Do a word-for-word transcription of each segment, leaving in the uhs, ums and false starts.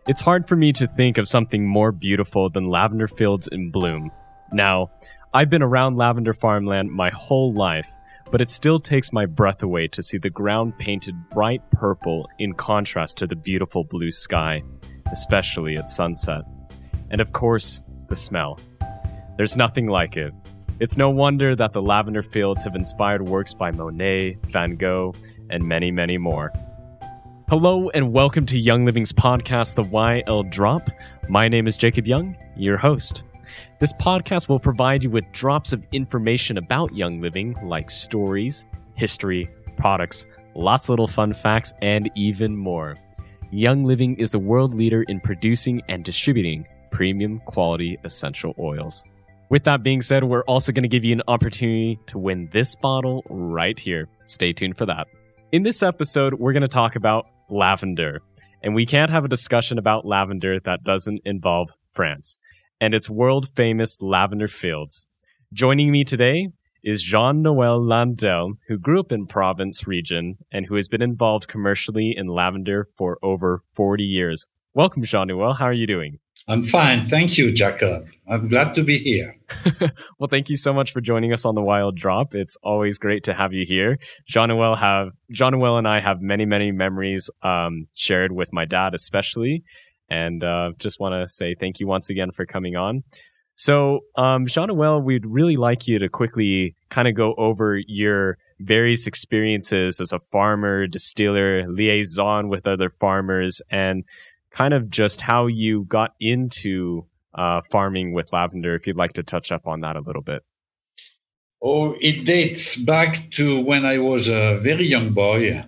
It's hard for me to think of something more beautiful than lavender fields in bloom. Now, I've been around lavender farmland my whole life, but it still takes my breath away to see the ground painted bright purple in contrast to the beautiful blue sky, especially at sunset. And of course, the smell. There's nothing like it. It's no wonder that the lavender fields have inspired works by Monet, Van Gogh, and many, many more. Hello and welcome to Young Living's podcast, The Y L Drop. My name is Jacob Young, your host. This podcast will provide you with drops of information about Young Living, like stories, history, products, lots of little fun facts, and even more. Young Living is the world leader in producing and distributing premium quality essential oils. With that being said, we're also going to give you an opportunity to win this bottle right here. Stay tuned for that. In this episode, we're going to talk about lavender. And we can't have a discussion about lavender that doesn't involve France and its world-famous lavender fields. Joining me today is Jean-Noel Landel, who grew up in Provence region and who has been involved commercially in lavender for over forty years. Welcome, Jean-Noel. How are you doing? I'm fine. Thank you, Jacob. I'm glad to be here. Well, thank you so much for joining us on the Y L Drop. It's always great to have you here. Jean-Noel have Jean-Noel and I have many, many memories um, shared with my dad, especially. And uh, just want to say thank you once again for coming on. So, um, Jean-Noel, we'd really like you to quickly kind of go over your various experiences as a farmer, distiller, liaison with other farmers, and kind of just how you got into uh, farming with lavender, if you'd like to touch up on that a little bit. Oh, it dates back to when I was a very young boy,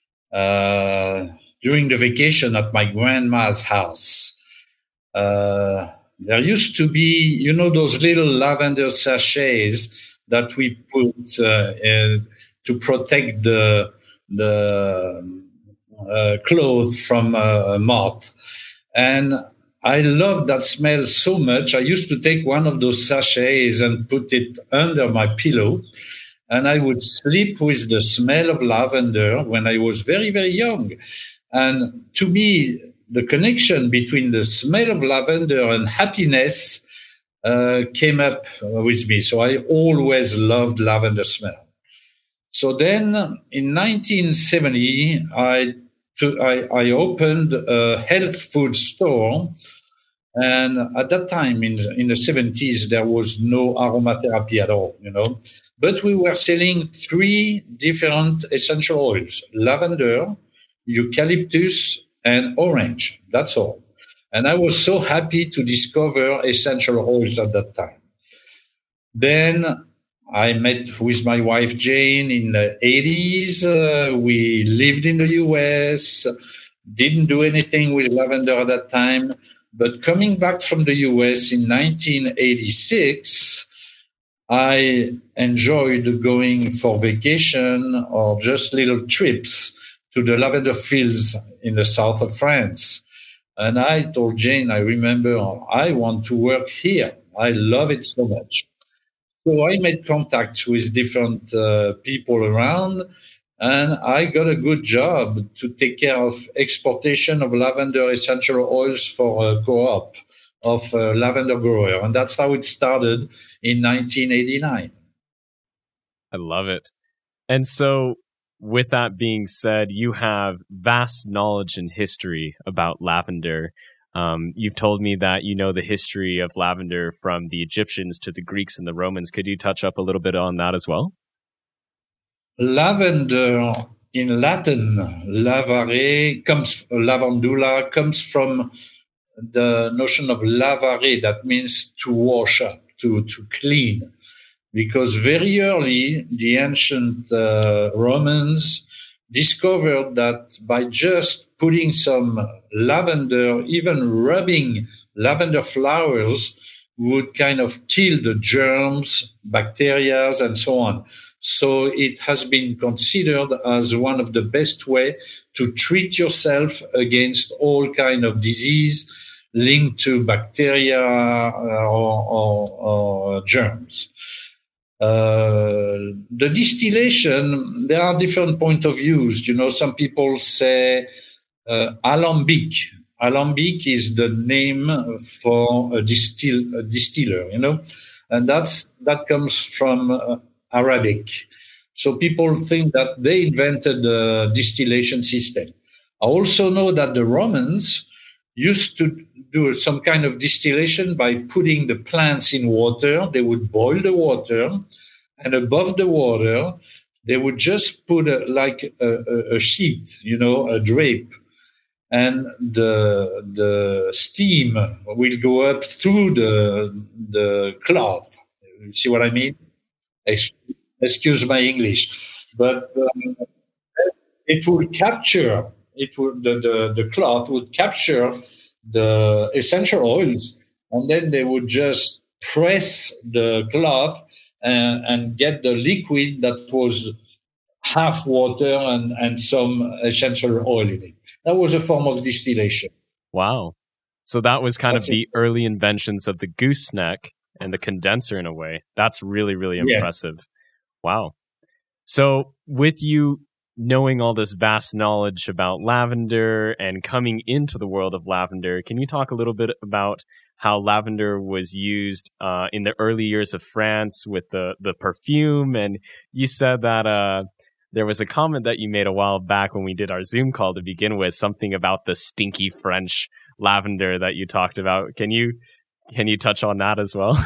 uh, during the vacation at my grandma's house. Uh, there used to be, you know, those little lavender sachets that we put uh, uh, to protect the the Uh, clothes from uh, a moth. And I loved that smell so much. I used to take one of those sachets and put it under my pillow. And I would sleep with the smell of lavender when I was very, very young. And to me, the connection between the smell of lavender and happiness uh, came up with me. So I always loved lavender smell. So then in nineteen seventy, I To, I, I opened a health food store, and at that time in in the seventies there was no aromatherapy at all, you know. But we were selling three different essential oils: lavender, eucalyptus, and orange. That's all. And I was so happy to discover essential oils at that time. Then I met with my wife, Jane, in the eighties. Uh, we lived in the U S, didn't do anything with lavender at that time. But coming back from the U S in nineteen eighty-six, I enjoyed going for vacation or just little trips to the lavender fields in the south of France. And I told Jane, I remember, I want to work here. I love it so much. So I made contacts with different uh, people around, and I got a good job to take care of exportation of lavender essential oils for a co-op of a lavender grower. And that's how it started in nineteen eighty-nine. I love it. And so with that being said, you have vast knowledge and history about lavender. Um, you've told me that you know the history of lavender from the Egyptians to the Greeks and the Romans. Could you touch up a little bit on that as well? Lavender in Latin, lavare, comes, lavandula, comes from the notion of lavare, that means to wash up, to, to clean. Because very early, the ancient uh, Romans discovered that by just putting some lavender, even rubbing lavender flowers, would kind of kill the germs, bacteria, and so on. So it has been considered as one of the best way to treat yourself against all kind of disease linked to bacteria or, or, or germs. Uh, the distillation, there are different point of views. You know, some people say uh, alembic. alambic is the name for a, distill, a distiller, you know, and that's that comes from uh, Arabic. So people think that they invented the distillation system. I also know that the Romans used to do some kind of distillation by putting the plants in water. They would boil the water, and above the water, they would just put a, like a, a sheet, you know, a drape, and the the steam will go up through the the cloth. You see what I mean? Excuse my English, but um, it would capture. It would the, the the cloth would capture the essential oils, and then they would just press the cloth and, and get the liquid that was half water and, and some essential oil in it. That was a form of distillation. Wow. So that was kind That's of the it. early inventions of the gooseneck and the condenser in a way. That's really, really impressive. Yeah. Wow. So with you knowing all this vast knowledge about lavender and coming into the world of lavender, can you talk a little bit about how lavender was used uh, in the early years of France with the, the perfume? And you said that uh, there was a comment that you made a while back when we did our Zoom call to begin with, something about the stinky French lavender that you talked about. Can you can you touch on that as well?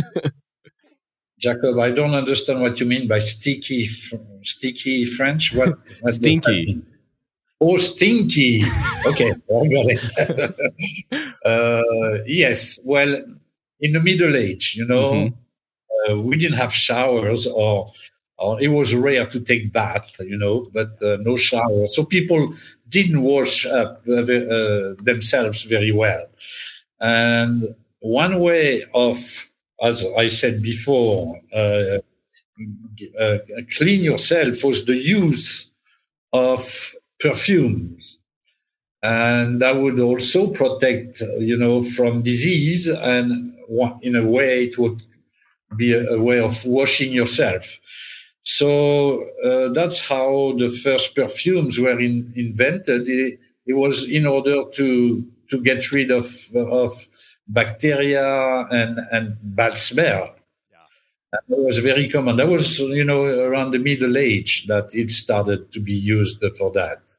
Jacob, I don't understand what you mean by sticky, sticky French. What? what Stinky. Oh, stinky. Okay, I got it. uh, yes. Well, in the Middle Age, you know, mm-hmm. uh, we didn't have showers, or, or it was rare to take bath, you know, but uh, no shower. So people didn't wash up uh, uh, themselves very well. And one way of, as I said before, uh, uh, clean yourself was the use of perfumes. And that would also protect, you know, from disease. And in a way, it would be a, a way of washing yourself. So uh, that's how the first perfumes were in, invented. It, it was in order to to get rid of of bacteria and, and bad smell. Yeah. That was very common. That was, you know, around the Middle Age that it started to be used for that.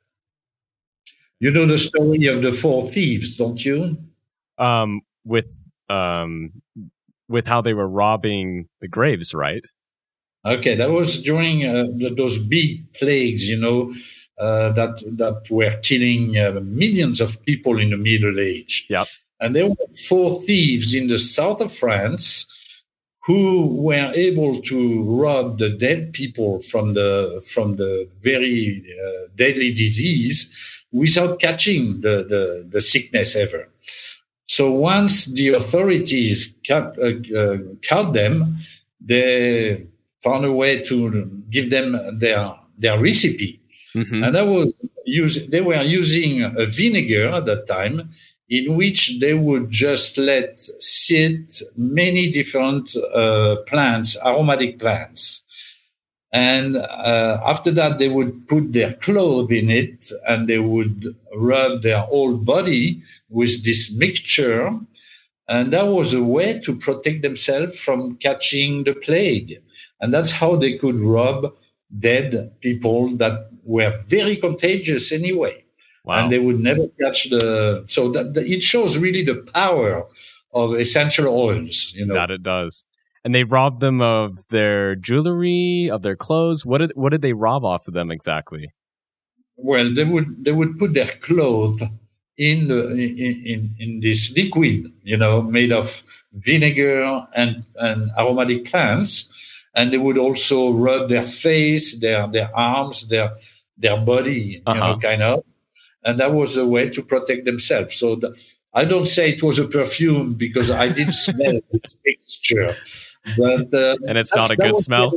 You know the story of the four thieves, don't you? Um, with um, with how they were robbing the graves, right? Okay, that was during uh, those big plagues, you know, uh, that that were killing uh, millions of people in the Middle Age. Yep. And there were four thieves in the south of France who were able to rob the dead people from the from the very uh, deadly disease without catching the, the, the sickness ever. So once the authorities caught, uh, uh, caught them, they found a way to give them their their recipe. Mm-hmm. And that was use, they were using a vinegar at that time, in which they would just let sit many different uh, plants, aromatic plants. And uh, after that, they would put their clothes in it, and they would rub their whole body with this mixture. And that was a way to protect themselves from catching the plague. And that's how they could rob dead people that were very contagious anyway. Wow. And they would never catch the. So that the, it shows really the power of essential oils. You know that it does. And they robbed them of their jewelry, of their clothes. What did what did they rob off of them exactly? Well, they would they would put their clothes in the in, in in this liquid, you know, made of vinegar and and aromatic plants, and they would also rub their face, their their arms, their their body, uh-huh. you know, kind of. And that was a way to protect themselves. So the, I don't say it was a perfume because I didn't smell this mixture. But, uh, and it's not a good smell.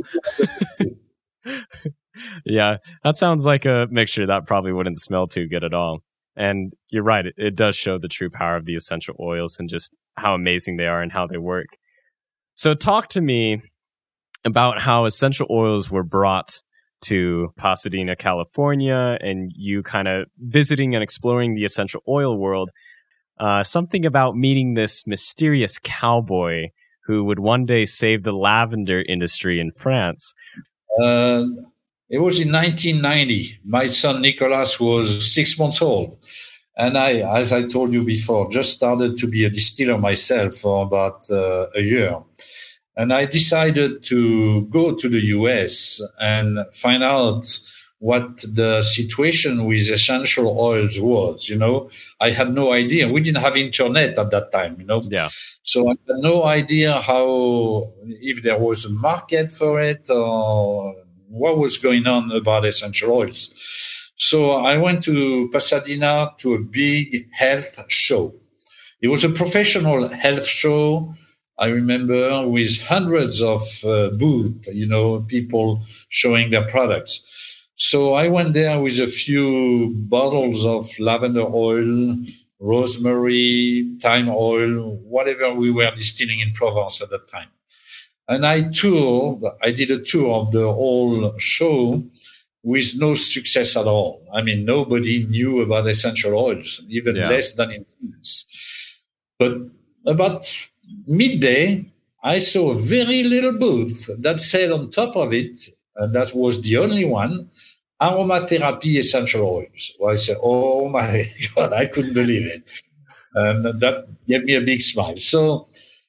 Yeah, that sounds like a mixture that probably wouldn't smell too good at all. And you're right, it, it does show the true power of the essential oils and just how amazing they are and how they work. So talk to me about how essential oils were brought to Pasadena, California, and you kind of visiting and exploring the essential oil world. Uh, something about meeting this mysterious cowboy who would one day save the lavender industry in France. Uh, it was in nineteen ninety. My son Nicolas was six months old. And I, as I told you before, just started to be a distiller myself for about uh, a year. And I decided to go to the U S and find out what the situation with essential oils was. You know, I had no idea. We didn't have internet at that time, you know. Yeah. So I had no idea how, if there was a market for it or what was going on about essential oils. So I went to Pasadena to a big health show. It was a professional health show, I remember, with hundreds of uh, booths, you know, people showing their products. So I went there with a few bottles of lavender oil, rosemary, thyme oil, whatever we were distilling in Provence at that time. And I toured, I did a tour of the whole show with no success at all. I mean, nobody knew about essential oils, even yeah. less than in France. But about midday, I saw a very little booth that said on top of it, and that was the only one, aromatherapy essential oils. Well, I said, oh my God, I couldn't believe it. And that gave me a big smile. So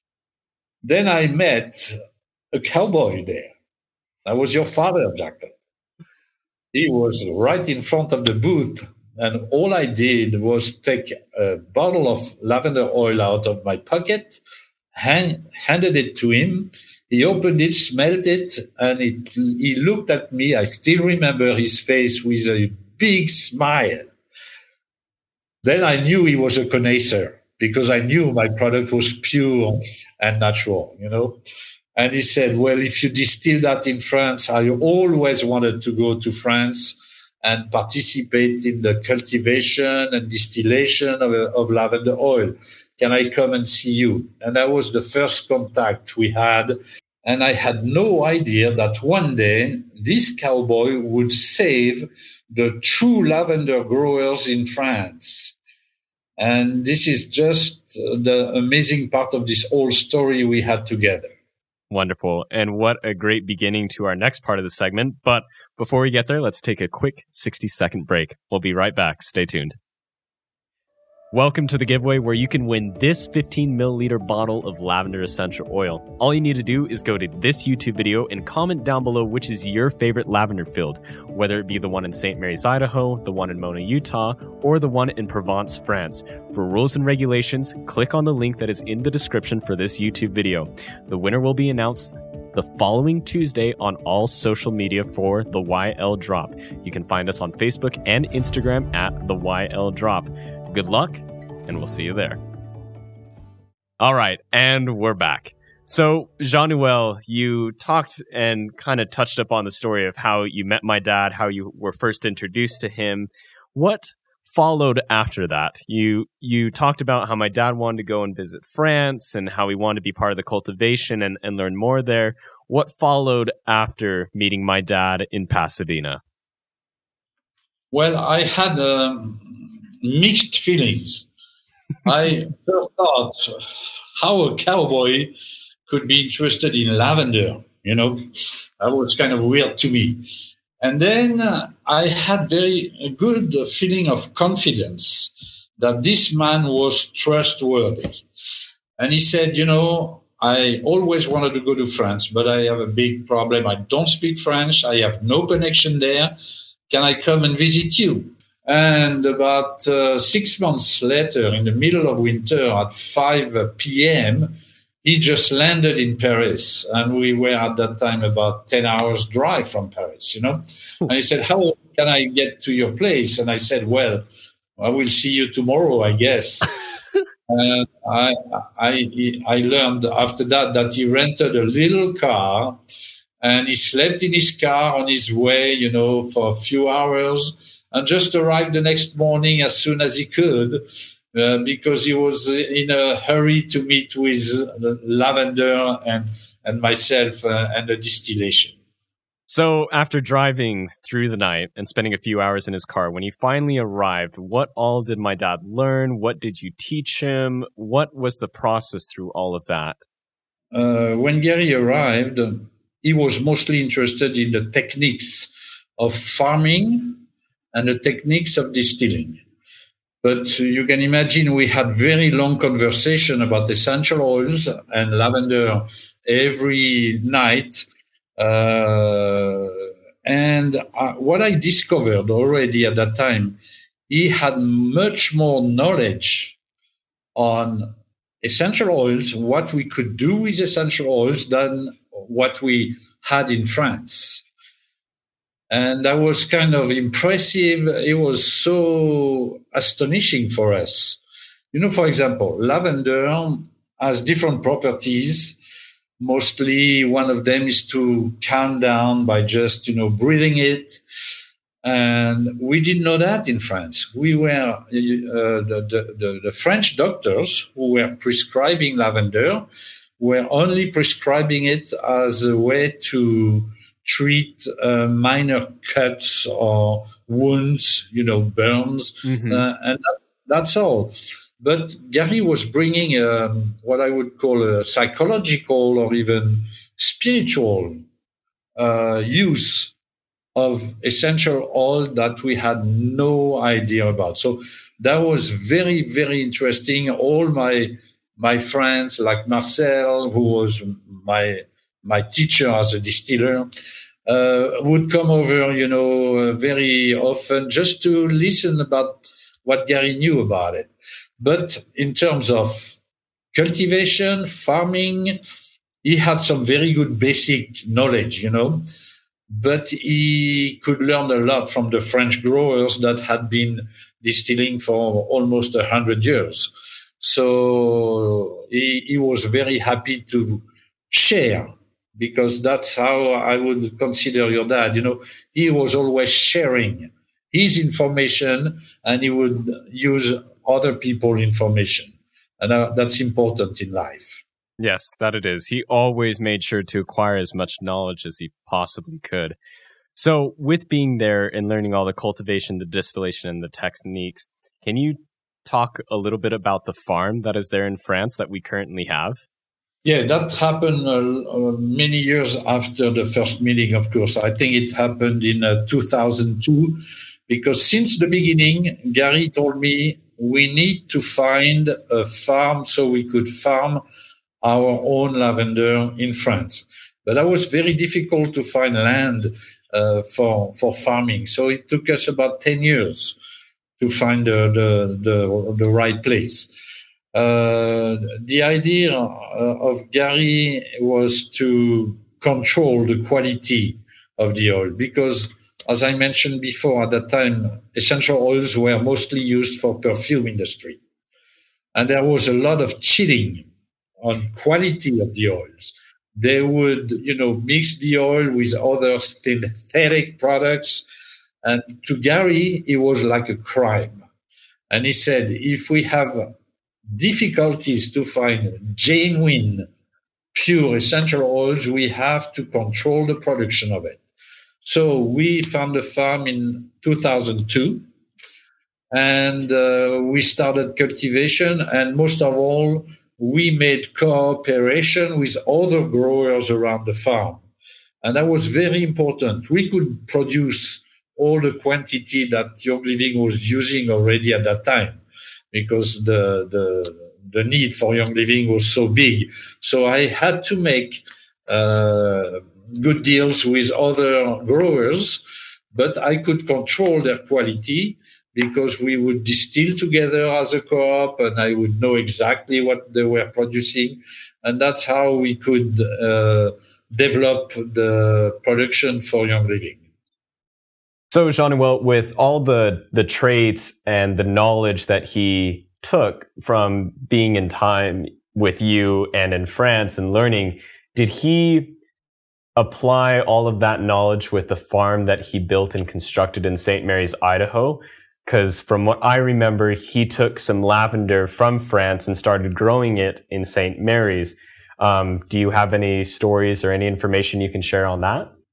then I met a cowboy there. That was your father, Jacob. He was right in front of the booth. And all I did was take a bottle of lavender oil out of my pocket, hand, handed it to him. He opened it, smelled it, and it, he looked at me. I still remember his face with a big smile. Then I knew he was a connoisseur because I knew my product was pure and natural, you know. And he said, well, if you distill that in France, I always wanted to go to France and participate in the cultivation and distillation of, of lavender oil. Can I come and see you? And that was the first contact we had. And I had no idea that one day this cowboy would save the true lavender growers in France. And this is just the amazing part of this whole story we had together. Wonderful. And what a great beginning to our next part of the segment. But before we get there, let's take a quick sixty second break. We'll be right back. Stay tuned. Welcome to the giveaway where you can win this fifteen milliliter bottle of lavender essential oil. All you need to do is go to this YouTube video and comment down below which is your favorite lavender field, whether it be the one in Saint Mary's, Idaho, the one in Mona, Utah, or the one in Provence, France. For rules and regulations, click on the link that is in the description for this YouTube video. The winner will be announced the following Tuesday on all social media for the Y L Drop. You can find us on Facebook and Instagram at the Y L Drop. Good luck, and we'll see you there. All right, and we're back. So, Jean-Noel, you talked and kind of touched upon the story of how you met my dad, how you were first introduced to him. What followed after that? You you talked about how my dad wanted to go and visit France and how he wanted to be part of the cultivation and, and learn more there. What followed after meeting my dad in Pasadena? Well, I had um, mixed feelings. I first thought how a cowboy could be interested in lavender, you know. That was kind of weird to me. And then uh, I had very a good feeling of confidence that this man was trustworthy. And he said, you know, I always wanted to go to France, but I have a big problem. I don't speak French. I have no connection there. Can I come and visit you? And about uh, six months later, in the middle of winter at five p.m., he just landed in Paris. And we were at that time about ten hours drive from Paris, you know. And he said, how can I get to your place? And I said, well, I will see you tomorrow, I guess. And I, I, I learned after that that he rented a little car and he slept in his car on his way, you know, for a few hours and just arrived the next morning as soon as he could uh, because he was in a hurry to meet with Lavender and, and myself uh, and the distillation. So, after driving through the night and spending a few hours in his car, when he finally arrived, what all did my dad learn? What did you teach him? What was the process through all of that? Uh, when Gary arrived, he was mostly interested in the techniques of farming and the techniques of distilling. But you can imagine we had very long conversation about essential oils and lavender every night. Uh, and uh, what I discovered already at that time, he had much more knowledge on essential oils, what we could do with essential oils than what we had in France. And that was kind of impressive. It was so astonishing for us. You know, for example, lavender has different properties. Mostly one of them is to calm down by just, you know, breathing it. And we didn't know that in France. We were, uh, the, the, the French doctors who were prescribing lavender were only prescribing it as a way to treat uh, minor cuts or wounds, you know, burns, mm-hmm. uh, and that's, that's all. But Gary was bringing um, what I would call a psychological or even spiritual uh, use of essential oil that we had no idea about. So that was very, very interesting. All my my friends, like Marcel, who was my my teacher as a distiller, uh, would come over, you know, uh, very often just to listen about what Gary knew about it. But in terms of cultivation, farming, he had some very good basic knowledge, you know, but he could learn a lot from the French growers that had been distilling for almost a hundred years. So he, he was very happy to share, because that's how I would consider your dad. You know, he was always sharing his information, and he would use other people's information. And uh, that's important in life. Yes, that it is. He always made sure to acquire as much knowledge as he possibly could. So with being there and learning all the cultivation, the distillation, and the techniques, can you talk a little bit about the farm that is there in France that we currently have? Yeah, that happened uh, uh, many years after the first meeting, of course. I think it happened in uh, two thousand two, because since the beginning, Gary told me we need to find a farm so we could farm our own lavender in France. But that was very difficult to find land uh, for for farming. So it took us about ten years to find the the, the, the right place. Uh, the idea uh, of Gary was to control the quality of the oil, because, as I mentioned before, at that time, essential oils were mostly used for perfume industry. And there was a lot of cheating on quality of the oils. They would, you know, mix the oil with other synthetic products. And to Gary, it was like a crime. And he said, if we have difficulties to find genuine, pure essential oils, we have to control the production of it. So we found a farm in two thousand two, and uh, we started cultivation, and most of all, we made cooperation with other growers around the farm. And that was very important. We could produce all the quantity that Young Living was using already at that time, because the, the, the need for Young Living was so big. So I had to make, uh, good deals with other growers, but I could control their quality, because we would distill together as a co-op, and I would know exactly what they were producing. And that's how we could uh, develop the production for Young Living. So, Jean-Noel, with all the, the traits and the knowledge that he took from being in time with you and in France and learning, did he apply all of that knowledge with the farm that he built and constructed in Saint Mary's, Idaho? Because from what I remember, he took some lavender from France and started growing it in Saint Mary's. Um, do you have any stories or any information you can share on that?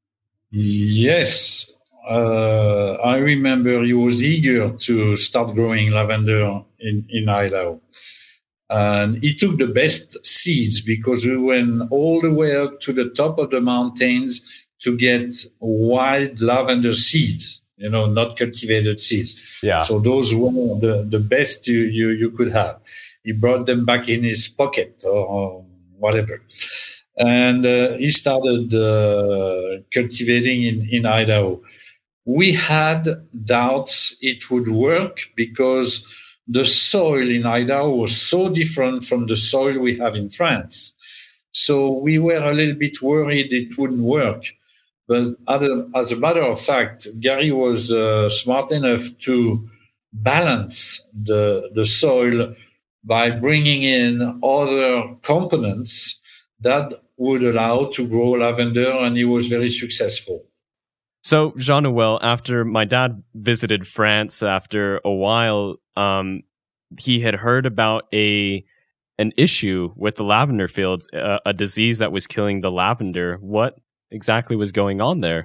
Yes. Uh, I remember he was eager to start growing lavender in, in Idaho. And he took the best seeds because we went all the way up to the top of the mountains to get wild lavender seeds, you know, not cultivated seeds. Yeah. So those were the, the best you, you, you could have. He brought them back in his pocket or whatever. And uh, he started uh, cultivating in, in Idaho. We had doubts it would work because the soil in Idaho was so different from the soil we have in France. So we were a little bit worried it wouldn't work. But as a matter of fact, Gary was uh, smart enough to balance the, the soil by bringing in other components that would allow to grow lavender, and he was very successful. So, Jean-Noel, after my dad visited France, after a while, um, he had heard about a an issue with the lavender fields, a, a disease that was killing the lavender. What exactly was going on there?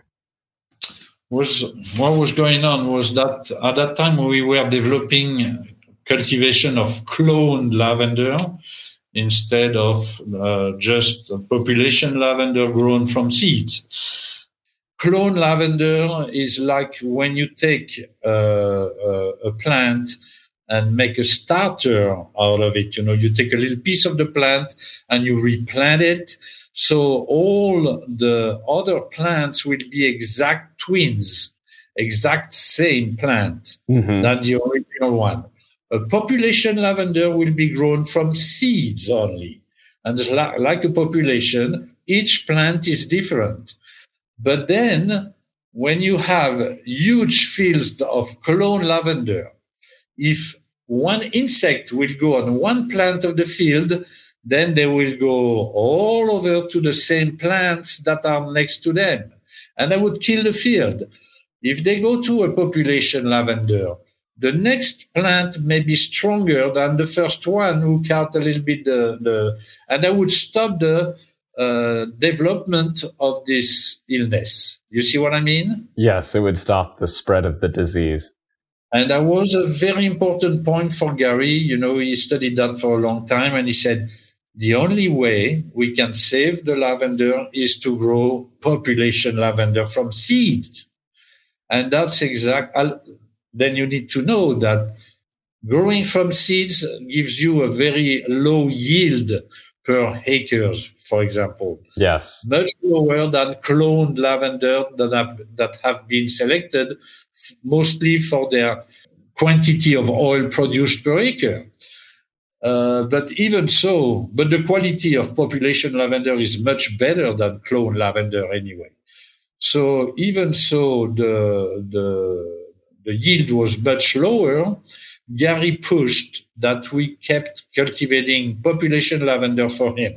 Was what was going on was that at that time we were developing cultivation of cloned lavender instead of uh, just population lavender grown from seeds. Clone lavender is like when you take uh, a, a plant and make a starter out of it. You know, you take a little piece of the plant and you replant it. So all the other plants will be exact twins, exact same plant mm-hmm. than the original one. A population lavender will be grown from seeds only. And like a population, each plant is different. But then, when you have huge fields of clone lavender, if one insect will go on one plant of the field, then they will go all over to the same plants that are next to them, and that would kill the field. If they go to a population lavender, the next plant may be stronger than the first one who cut a little bit the, the and that would stop the Uh, development of this illness. You see what I mean? Yes, it would stop the spread of the disease. And that was a very important point for Gary. You know, he studied that for a long time, and he said, the only way we can save the lavender is to grow population lavender from seeds. And that's exact. Then you need to know that growing from seeds gives you a very low yield per acres, for example. Yes. Much lower than cloned lavender that have, that have been selected f- mostly for their quantity of oil produced per acre. Uh, but even so, but the quality of population lavender is much better than clone lavender anyway. So even so, the, the, the yield was much lower. Gary pushed that we kept cultivating population lavender for him.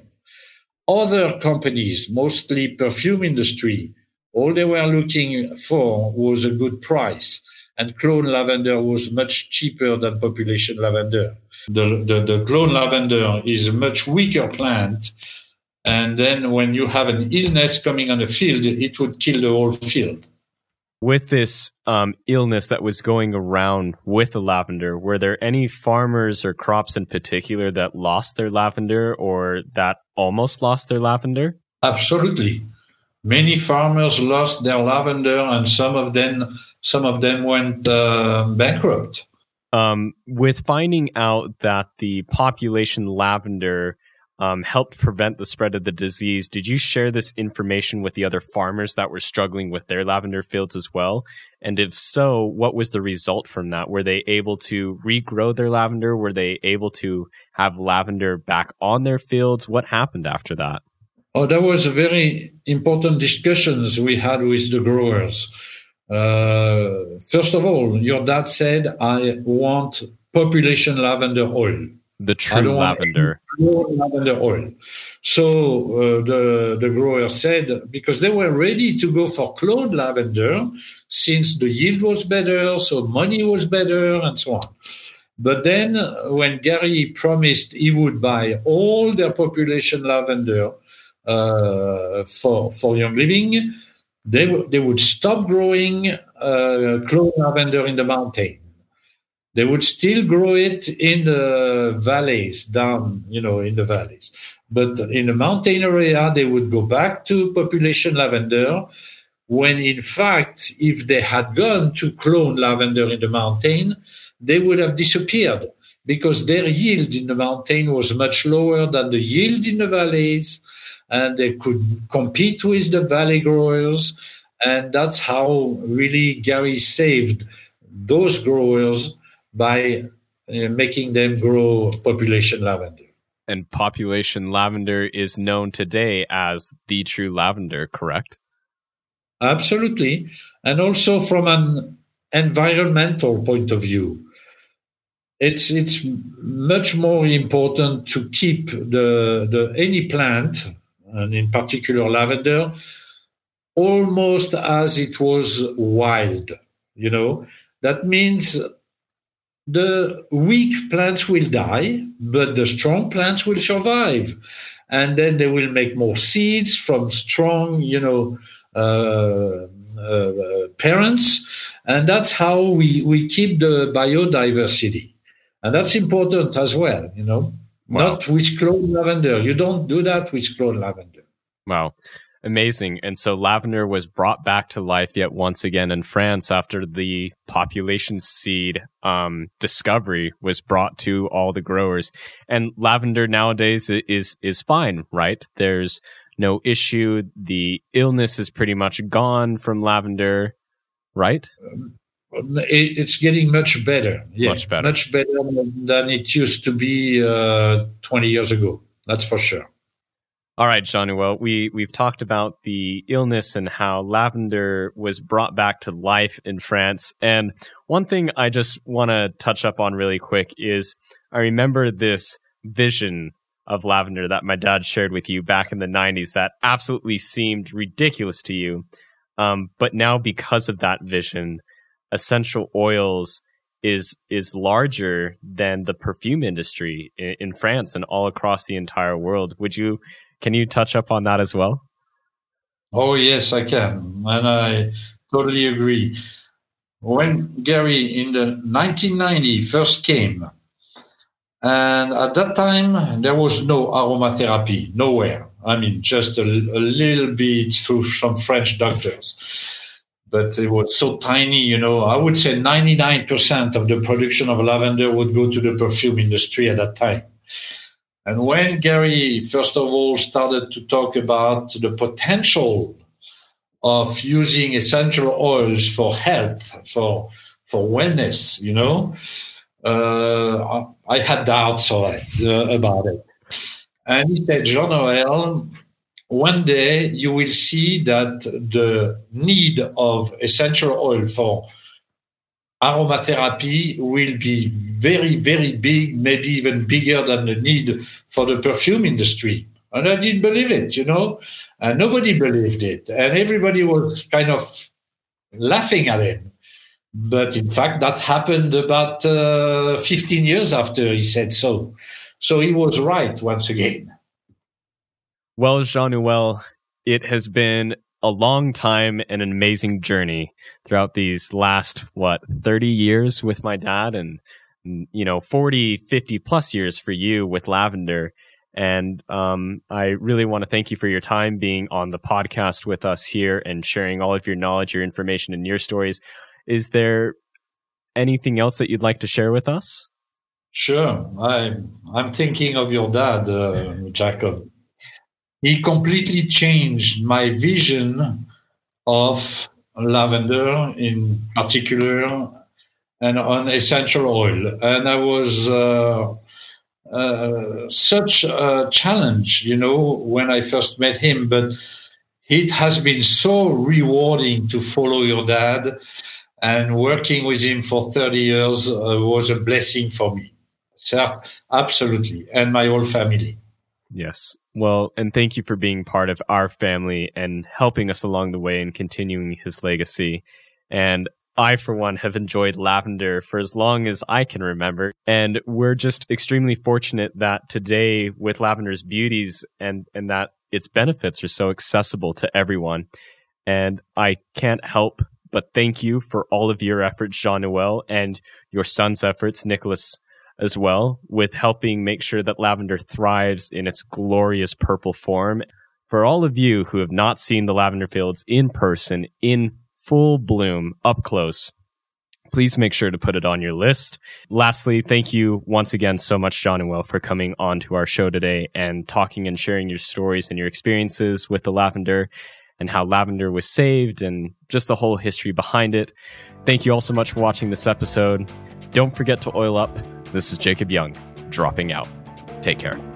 Other companies, mostly perfume industry, all they were looking for was a good price. And clone lavender was much cheaper than population lavender. The, the, the clone lavender is a much weaker plant. And then when you have an illness coming on the field, it would kill the whole field. With this um, illness that was going around with the lavender, were there any farmers or crops in particular that lost their lavender or that almost lost their lavender? Absolutely. Many farmers lost their lavender, and some of them, some of them went uh, bankrupt. Um, with finding out that the population lavender Um, helped prevent the spread of the disease, did you share this information with the other farmers that were struggling with their lavender fields as well? And if so, what was the result from that? Were they able to regrow their lavender? Were they able to have lavender back on their fields? What happened after that? Oh, that was a very important discussions we had with the growers. Uh, first of all, your dad said, I want population lavender oil. The true lavender. lavender oil. So uh, the, the grower said, because they were ready to go for cloned lavender, since the yield was better, so money was better, and so on. But then when Gary promised he would buy all their population lavender uh, for, for Young Living, they, w- they would stop growing uh, clone lavender in the mountain. They would still grow it in the valleys, down, you know, in the valleys. But in the mountain area, they would go back to population lavender, when in fact, if they had gone to clone lavender in the mountain, they would have disappeared, because their yield in the mountain was much lower than the yield in the valleys, and they could compete with the valley growers. And that's how really Gary saved those growers by uh, making them grow population lavender. And population lavender is known today as the true lavender, correct? Absolutely. And also from an environmental point of view, it's it's much more important to keep the, the any plant, and in particular lavender, almost as it was wild. You know, that means the weak plants will die, but the strong plants will survive. And then they will make more seeds from strong, you know, uh, uh, parents. And that's how we, we keep the biodiversity. And that's important as well, you know, wow. Not with clone lavender. You don't do that with clone lavender. Wow. Amazing. And so lavender was brought back to life yet once again in France after the population seed um, discovery was brought to all the growers. And lavender nowadays is is fine, right? There's no issue. The illness is pretty much gone from lavender, right? Um, it's getting much better. Yeah, much better. Much better than it used to be uh, twenty years ago. That's for sure. All right, Jean-Noel, we, we've talked about the illness and how lavender was brought back to life in France. And one thing I just want to touch up on really quick is I remember this vision of lavender that my dad shared with you back in the nineties that absolutely seemed ridiculous to you. Um, but now because of that vision, essential oils is is larger than the perfume industry in, in France and all across the entire world. Would you... Can you touch up on that as well? Oh, yes, I can. And I totally agree. When Gary in the nineteen ninety first came, and at that time, there was no aromatherapy, nowhere. I mean, just a, a little bit through some French doctors. But it was so tiny, you know, I would say ninety-nine percent of the production of lavender would go to the perfume industry at that time. And when Gary, first of all, started to talk about the potential of using essential oils for health, for for wellness, you know, uh, I had doubts uh, about it. And he said, Jean-Noel, one day you will see that the need of essential oil for aromatherapy will be very, very big, maybe even bigger than the need for the perfume industry. And I didn't believe it, you know, and nobody believed it. And everybody was kind of laughing at him. But in fact, that happened about uh, fifteen years after he said so. So he was right once again. Well, Jean-Noel, it has been a long time and an amazing journey throughout these last, what, thirty years with my dad and, you know, forty, fifty plus years for you with lavender. And um, I really want to thank you for your time being on the podcast with us here and sharing all of your knowledge, your information, and your stories. Is there anything else that you'd like to share with us? Sure. I, I'm thinking of your dad, uh, Jacob. He completely changed my vision of lavender in particular and on essential oil. And I was uh, uh, such a challenge, you know, when I first met him. But it has been so rewarding to follow your dad, and working with him for thirty years uh, was a blessing for me. So, absolutely. And my whole family. Yes. Well, and thank you for being part of our family and helping us along the way and continuing his legacy. And I, for one, have enjoyed lavender for as long as I can remember. And we're just extremely fortunate that today, with lavender's beauties and, and that its benefits are so accessible to everyone. And I can't help but thank you for all of your efforts, Jean-Noel, and your son's efforts, Nicholas, as well, with helping make sure that lavender thrives in its glorious purple form. For all of you who have not seen the lavender fields in person, in full bloom, up close, please make sure to put it on your list. Lastly, thank you once again so much, Jean-Noel, for coming on to our show today and talking and sharing your stories and your experiences with the lavender and how lavender was saved and just the whole history behind it. Thank you all so much for watching this episode. Don't forget to oil up. This is Jacob Young, dropping out. Take care.